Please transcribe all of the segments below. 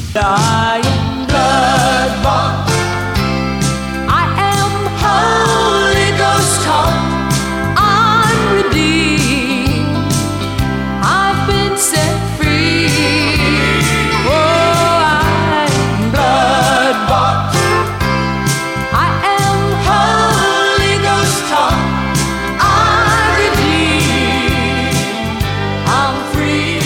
I am blood-bought. I am Holy Ghost taught. I'm redeemed. I've been set free. Oh, I am blood-bought. I am Holy Ghost taught. I'm redeemed. I'm free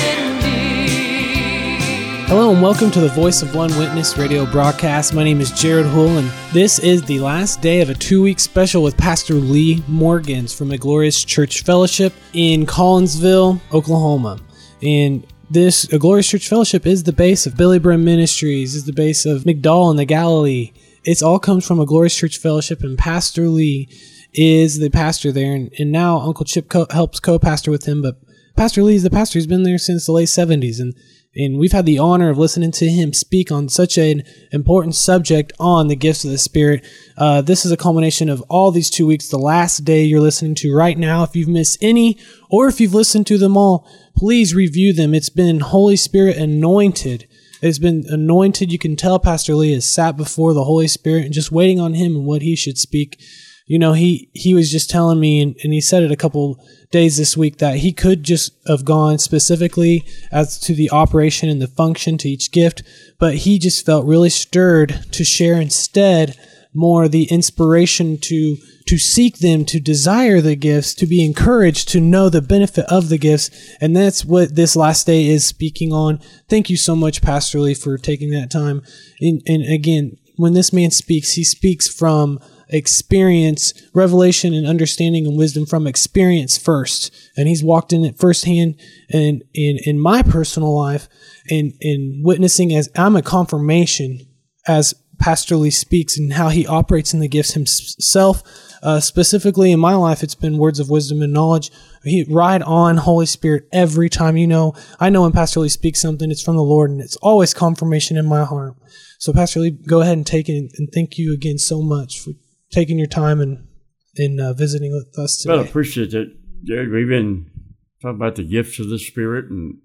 indeed. Hello and welcome to the Voice of One Witness radio broadcast. My name is Jared Hull, and this is the last day of a 2-week special with Pastor Lee Morgans from A Glorious Church Fellowship in Collinsville, Oklahoma. And this A Glorious Church Fellowship is the base of Billy Brim Ministries, is the base of McDowell in the Galilee. It all comes from A Glorious Church Fellowship, and Pastor Lee is the pastor there. And now Uncle Chip helps co-pastor with him, but Pastor Lee is the pastor. He's been there since the late 70s, and we've had the honor of listening to him speak on such an important subject on the gifts of the Spirit. This is a culmination of all these 2 weeks, the last day you're listening to right now. If you've missed any, or if you've listened to them all, please review them. It's been Holy Spirit anointed. It's been anointed. You can tell Pastor Lee has sat before the Holy Spirit and just waiting on him and what he should speak. You know, he was just telling me, and he said it a couple days this week, that he could just have gone specifically as to the operation and the function to each gift, but he just felt really stirred to share instead more the inspiration to seek them, to desire the gifts, to be encouraged, to know the benefit of the gifts. And that's what this last day is speaking on. Thank you so much, Pastor Lee, for taking that time. And again, when this man speaks, he speaks from experience, revelation and understanding and wisdom from experience first. And he's walked in it firsthand and in my personal life and witnessing as I'm a confirmation as Pastor Lee speaks and how he operates in the gifts himself. Specifically in my life, it's been words of wisdom and knowledge. He ride on Holy Spirit every time. I know when Pastor Lee speaks something, it's from the Lord, and it's always confirmation in my heart. So Pastor Lee, go ahead and take it, and thank you again so much for taking your time and visiting with us today. Well, I appreciate it, Jared. We've been talking about the gifts of the Spirit and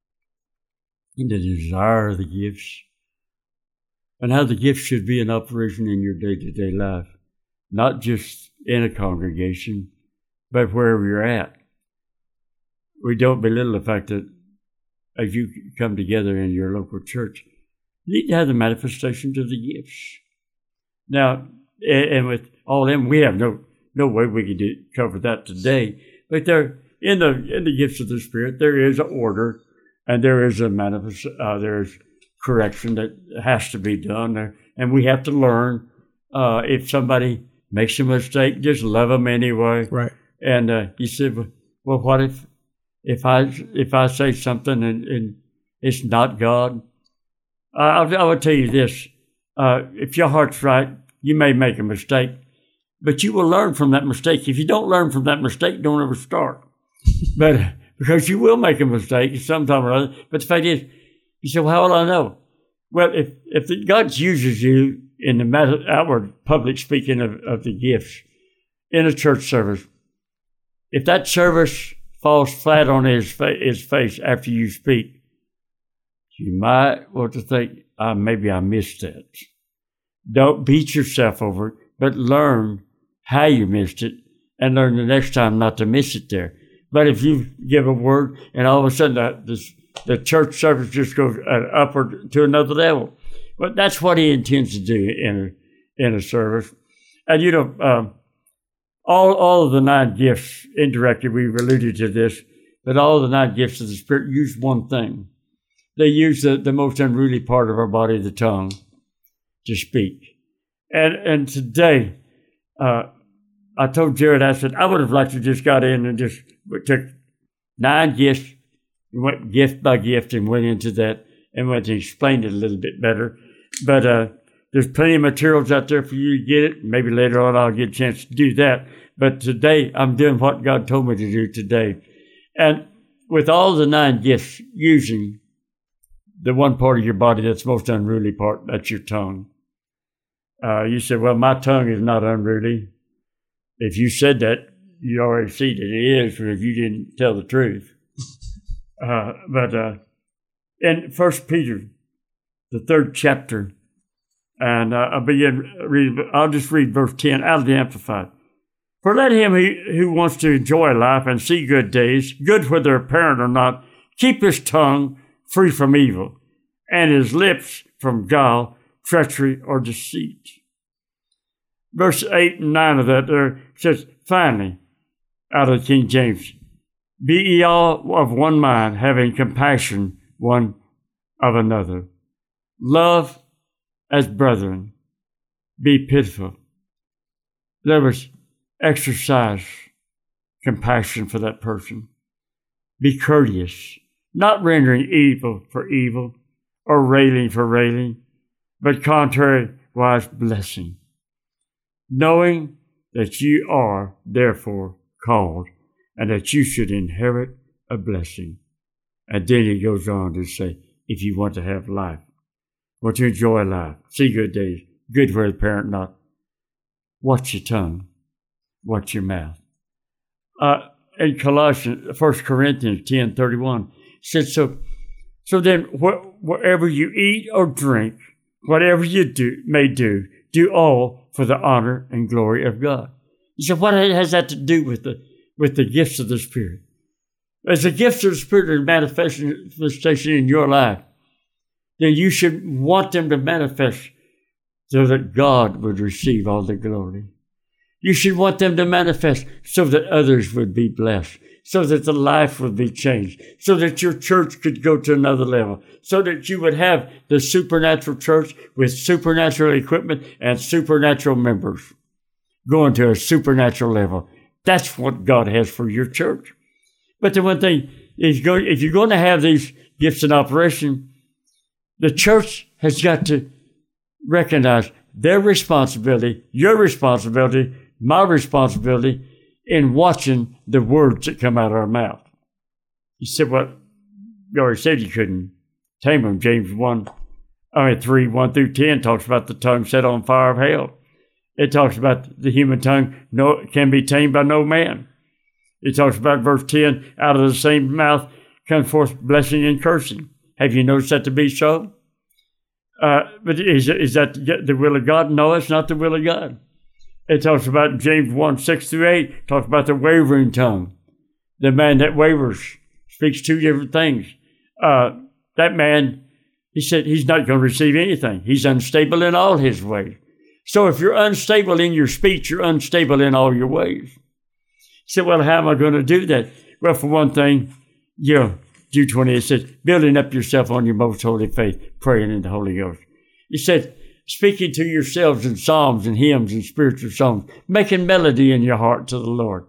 the desire of the gifts and how the gifts should be in operation in your day-to-day life, not just in a congregation, but wherever you're at. We don't belittle the fact that as you come together in your local church, you need to have the manifestation of the gifts. Now, and with all them, we have no way we can cover that today. But there, in the gifts of the Spirit, there is an order, and there is a there's correction that has to be done, and we have to learn. If somebody makes a mistake, just love them anyway. Right. And you said, well, what if I say something and it's not God? I would tell you this: if your heart's right, you may make a mistake, but you will learn from that mistake. If you don't learn from that mistake, don't ever start. But because you will make a mistake sometime or other. But the fact is, you say, well, how will I know? Well, if God uses you in the outward public speaking of the gifts in a church service, if that service falls flat on his face after you speak, you might want to think, maybe I missed that. Don't beat yourself over it, but learn how you missed it and learn the next time not to miss it there. But if you give a word and all of a sudden the church service just goes upward to another level, well, that's what he intends to do in a service. And all of the 9 gifts, indirectly we've alluded to this, but all of the 9 gifts of the Spirit use one thing. They use the most unruly part of our body, the tongue, to speak. And today, I told Jared, I said, I would have liked to just got in and just took 9 gifts, went gift by gift and went into that and went and explained it a little bit better. But there's plenty of materials out there for you to get it. Maybe later on I'll get a chance to do that. But today, I'm doing what God told me to do today. And with all the 9 gifts, using the one part of your body that's most unruly part, that's your tongue. You said, well, my tongue is not unruly. If you said that, you already see that it is, if you didn't tell the truth. But in 1 Peter the 3rd chapter, and I'll just read verse 10 out of the Amplified. For let him who wants to enjoy life and see good days, good whether apparent or not, keep his tongue free from evil, and his lips from guile, treachery, or deceit. Verse 8 and 9 of that there says, finally, out of King James, be ye all of one mind, having compassion one of another. Love as brethren. Be pitiful. There was exercise compassion for that person. Be courteous, not rendering evil for evil or railing for railing, but contrariwise blessing, knowing that you are therefore called and that you should inherit a blessing. And then he goes on to say, if you want to have life, want to enjoy life, see good days, good where the parent not, watch your tongue, watch your mouth. In Colossians, 1 Corinthians 10:31, says, so then wherever you eat or drink, whatever you may do all for the honor and glory of God. You say, what has that to do with the gifts of the Spirit? As the gifts of the Spirit are manifestation in your life, then you should want them to manifest so that God would receive all the glory. You should want them to manifest so that others would be blessed, so that the life would be changed, so that your church could go to another level, so that you would have the supernatural church with supernatural equipment and supernatural members going to a supernatural level. That's what God has for your church. But the one thing is, if you're going to have these gifts in operation, the church has got to recognize their responsibility, your responsibility, my responsibility in watching the words that come out of our mouth. You said, well, you already said you couldn't tame them. James 3, 1 through 10 talks about the tongue set on fire of hell. It talks about the human tongue can be tamed by no man. It talks about verse 10, out of the same mouth comes forth blessing and cursing. Have you noticed that to be so? But is that the will of God? No, it's not the will of God. It talks about James 1, 6 through 8, talks about the wavering tongue. The man that wavers speaks two different things. That man, he said he's not going to receive anything. He's unstable in all his ways. So if you're unstable in your speech, you're unstable in all your ways. He said, well, how am I going to do that? Well, for one thing, Jude 28 says, building up yourself on your most holy faith, praying in the Holy Ghost. He said, speaking to yourselves in psalms and hymns and spiritual songs, making melody in your heart to the Lord.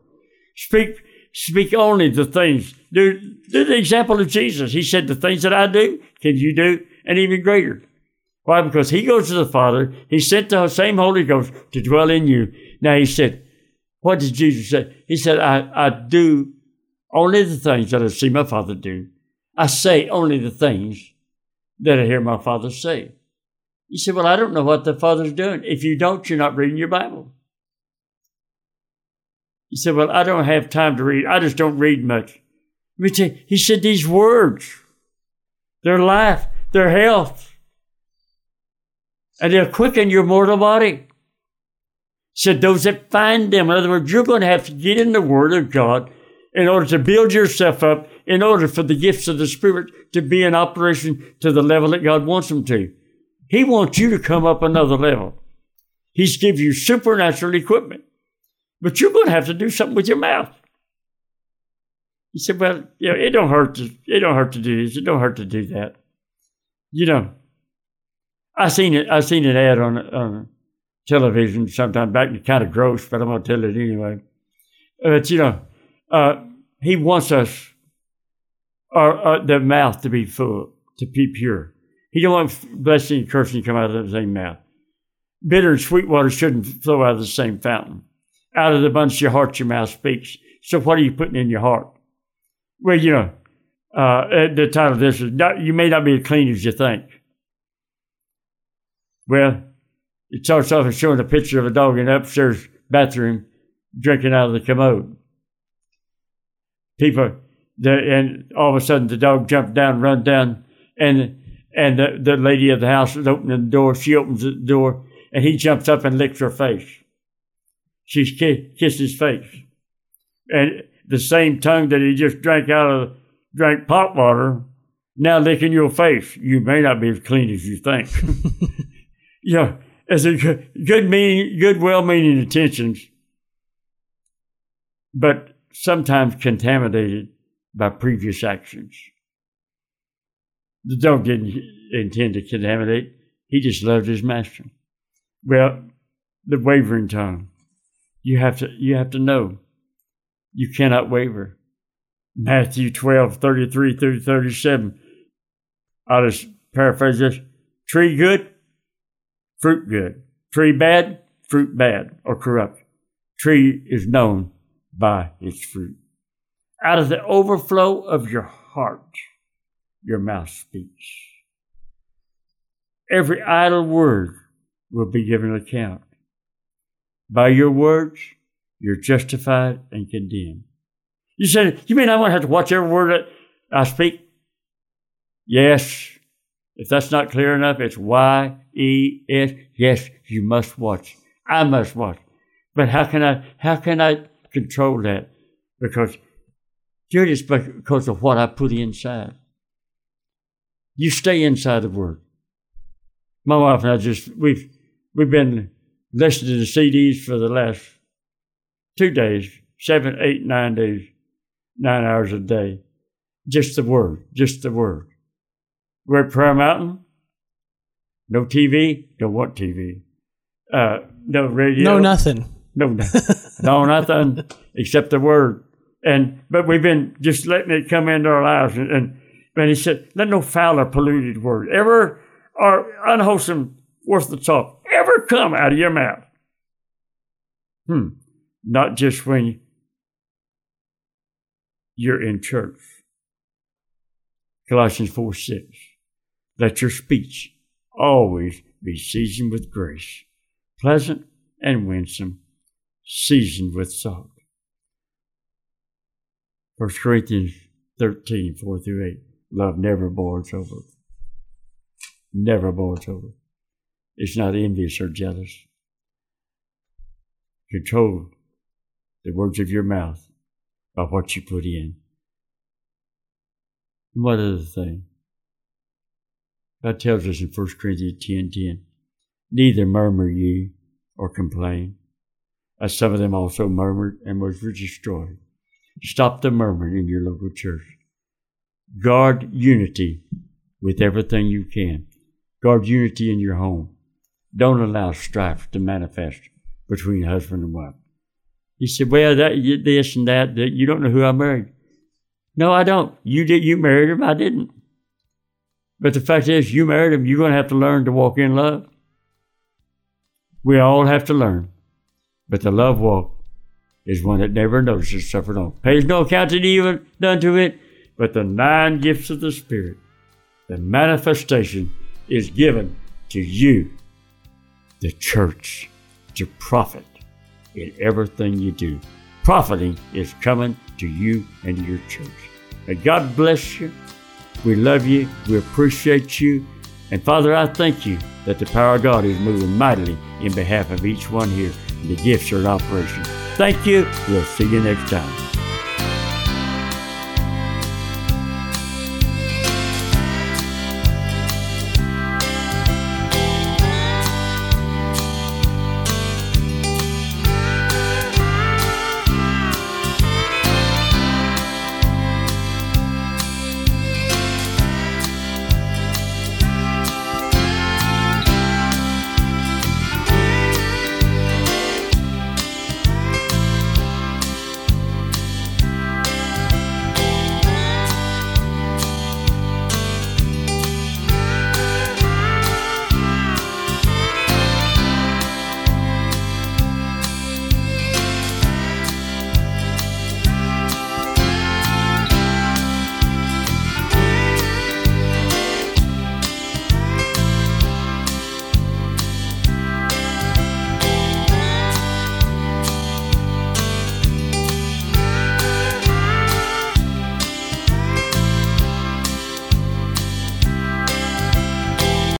Speak only the things. Do the example of Jesus. He said, the things that I do, can you do, and even greater. Why? Because he goes to the Father. He sent the same Holy Ghost to dwell in you. Now he said, what did Jesus say? He said, I do only the things that I see my Father do. I say only the things that I hear my Father say. You say, well, I don't know what the Father's doing. If you don't, you're not reading your Bible. You say, well, I don't have time to read. I just don't read much. Let me tell you, he said these words, their life, their health, and they'll quicken your mortal body. He said those that find them. In other words, you're going to have to get in the Word of God in order to build yourself up, in order for the gifts of the Spirit to be in operation to the level that God wants them to. He wants you to come up another level. He's give you supernatural equipment. But you're going to have to do something with your mouth. You said, well, it don't hurt to do this. It don't hurt to do that. I seen an ad on television sometime back, and it's kind of gross, but I'm going to tell it anyway. But, he wants us, the mouth to be full, to be pure. He don't want blessing and cursing to come out of the same mouth. Bitter and sweet water shouldn't flow out of the same fountain. Out of the abundance of your heart, your mouth speaks. So what are you putting in your heart? Well, the title of this is, you may not be as clean as you think. Well, it starts off as showing a picture of a dog in an upstairs bathroom drinking out of the commode. And all of a sudden the dog jumped down, run down, and And the lady of the house is opening the door. She opens the door, and he jumps up and licks her face. She kissed his face. And the same tongue that he just drank pot water, now licking your face. You may not be as clean as you think. As a good well-meaning intentions, but sometimes contaminated by previous actions. The dog didn't intend to contaminate. He just loved his master. Well, the wavering tongue. You have to know. You cannot waver. Matthew 12:33 through 37. I'll just paraphrase this. Tree good, fruit good. Tree bad, fruit bad or corrupt. Tree is known by its fruit. Out of the overflow of your heart, your mouth speaks. Every idle word will be given account. By your words, you're justified and condemned. You said, you mean I won't have to watch every word that I speak? Yes. If that's not clear enough, it's Y-E-S. Yes, you must watch. I must watch. But how can I control that? Because it's because of what I put inside. You stay inside the Word. My wife and I we've been listening to the CDs for the last 2 days, 7, 8, 9 days, 9 hours a day. Just the Word. We're at Prayer Mountain. No TV. Don't want TV. No radio. No nothing. No nothing except the Word. But we've been just letting it come into our lives. And he said, let no foul or polluted word ever or unwholesome worthless talk ever come out of your mouth. Not just when you're in church. Colossians 4:6. Let your speech always be seasoned with grace, pleasant and winsome, seasoned with salt. 1 Corinthians 13:4 through 8. Love never boils over. Never boils over. It's not envious or jealous. Control the words of your mouth by what you put in. And one other thing. God tells us in 1 Corinthians 10:10, neither murmur ye or complain, as some of them also murmured and was destroyed. Stop the murmuring in your local church. Guard unity with everything you can. Guard unity in your home. Don't allow strife to manifest between husband and wife. You said, well, this and that, you don't know who I married. No, I don't. You married him, I didn't. But the fact is, you married him, you're going to have to learn to walk in love. We all have to learn. But the love walk is one that never notices, suffered on. Pays no account to evil done to it, but the 9 gifts of the Spirit, the manifestation is given to you, the church, to profit in everything you do. Profiting is coming to you and your church. May God bless you. We love you. We appreciate you. And Father, I thank you that the power of God is moving mightily in behalf of each one here. And the gifts are in operation. Thank you. We'll see you next time.